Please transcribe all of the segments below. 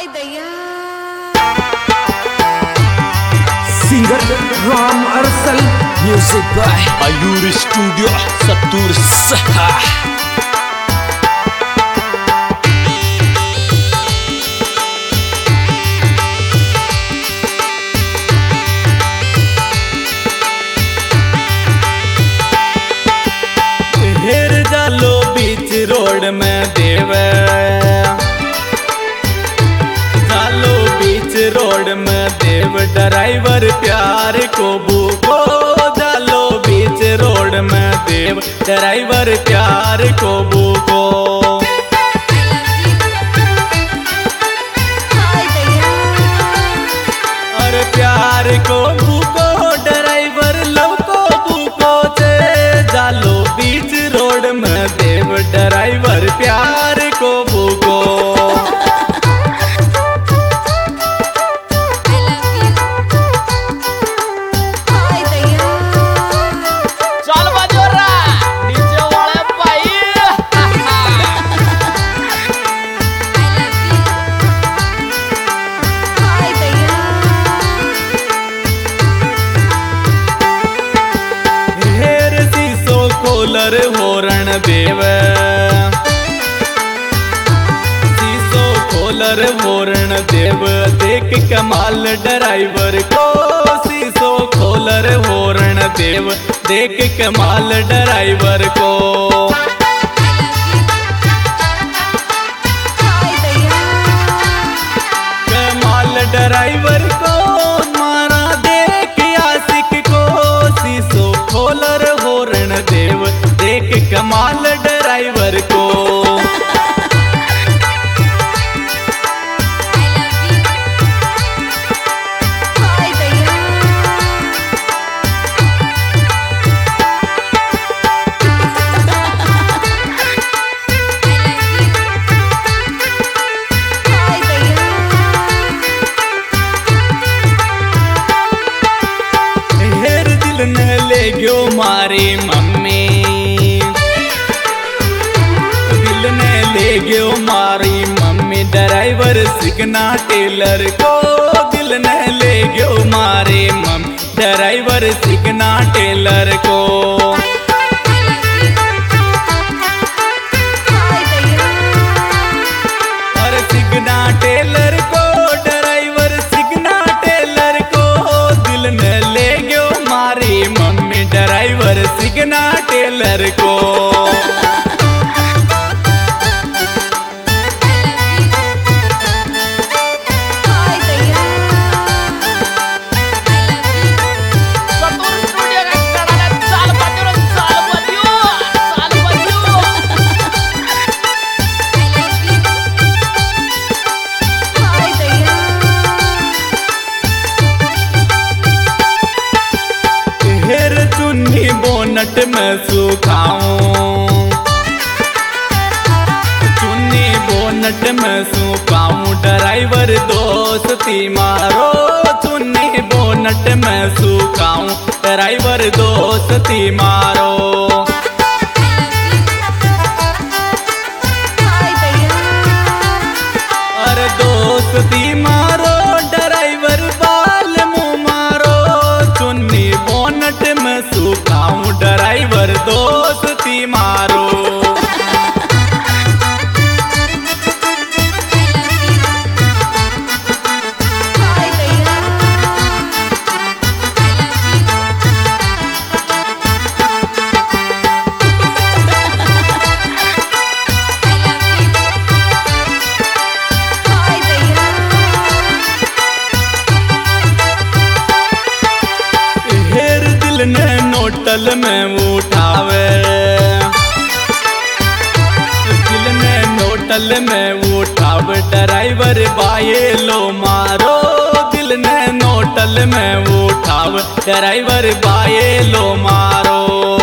Singer Ram Arsal, music by Ayur Studio Satur Saha. हेर जालो बीच रोड में देवे, जालो बीच रोड में देव ड्राइवर प्यार को भूखो। जालो बीच रोड में देव ड्राइवर प्यार को भूखो। और प्यार को भूखो ड्राइवर लव को भूखो से। जालो बीच रोड में देव ड्राइवर प्यार को भूखो। खोलर होरण देव, शीशो खोलर होरण देव देख कमाल ड्राइवर को। शीशो खोलर होरण देव देख कमाल ड्राइवर को। कमाल ड्राइवर को मारा देख आशिक को। शीशो खोलर होरण देव देख कमाल ड्राइवर को। हेर दिल न ले गयो मारी मम्मी, दिल ने ले गयो मारी मम्मी ड्राइवर सिगना टेलर को। दिल ने ले गयो मारी मम्मी ड्राइवर सिगना टेलर को। और सिगना टेलर को ड्राइवर सिगना टेलर को। दिल ने ले गयो मारी मम्मी ड्राइवर सिगना टेलर को। हेर चुन्नी बोनट में सुखाऊं, चुन्नी बोनट में सुखाऊं ड्राइवर दोस्ती मारो। चुन्नी बोनट में सुखाऊं ड्राइवर दोस्ती मारो। और दोस्ती मारो ड्राइवर बाल मुँह मारो। चुन्नी बोनट में सुखाऊं ड्राइवर दोस्ती मारो। हेर दिल ने नोटल में उठावे, दिल ने नोटल में उठावे ड्राइवर बाये लो मारो। दिल ने नोटल में उठावे ड्राइवर बाये लो मारो।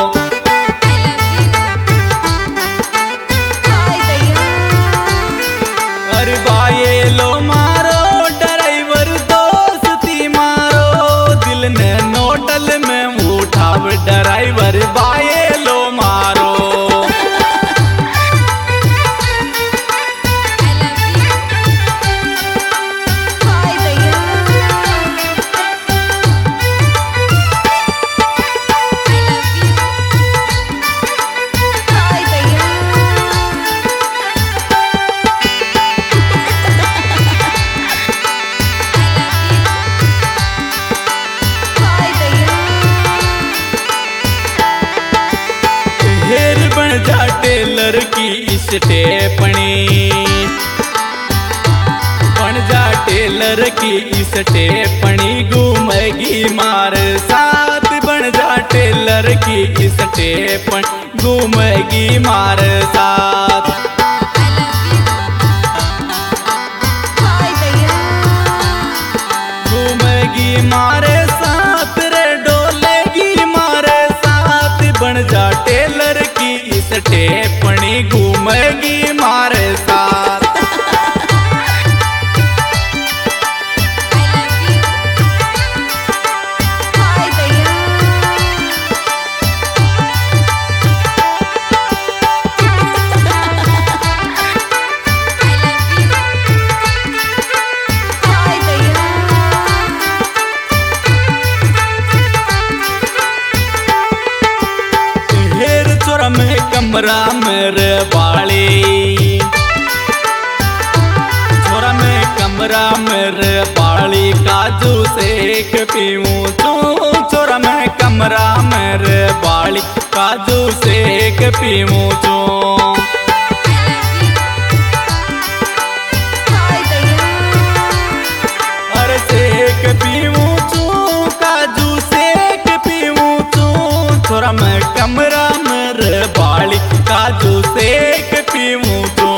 और बाये लो मारो ड्राइवर दोस्ती मारो। दिल ने नोटल में उठाव ड्राइवर बाये लो मारो। स्टेपनी बन जा टेलर की स्टेपनी घूमेगी मार साथ बन जा टेलर की स्टेपन घूमेगी मार साथ घूमेगी मारे साथ रे डोलेगी मारे साथ बन जा टेलर की स्टेपनी घूमेगी मारे साथ में कमरा मेरे बाली छोरा में कमरा मेरे बाली काजू सेक पीऊं छोरा में कमरा मेरे बाली काजू सेक पीऊं अरे सेक पीऊं काजू सेक पीऊं छोरा में कमरा बाली काजू सेक पीऊं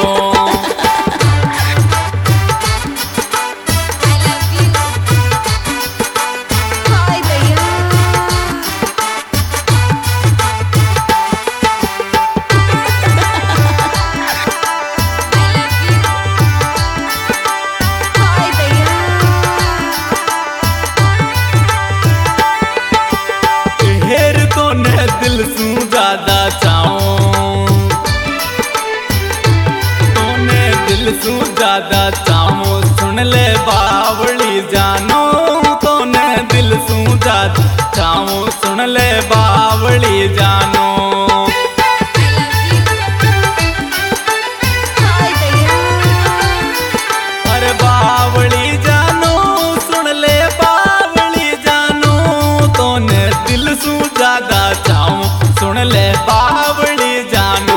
दिल सू ज्यादा चाहूं तोने दिल सू ज्यादा चाहूं सुन ले बावली जानो तोने दिल सू ज्यादा चाहूं सुन ले बावली जानो अरे बावली जानो सुन ले बावली जानो तोने दिल सू ज्यादा सुन ले बावली जानो।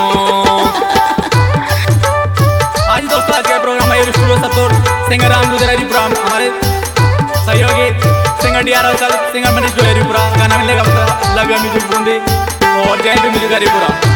आज दोस्तों आज का प्रोग्राम है स्टूडियो सतूर सिंगर राम गुजरातीपुरा हमारे सहयोगी singer D R singer Manish Gujratipura गाना मिलेगा लव यू म्यूजिक बूंदी और जय हिंद म्यूजिक हरिपुरा।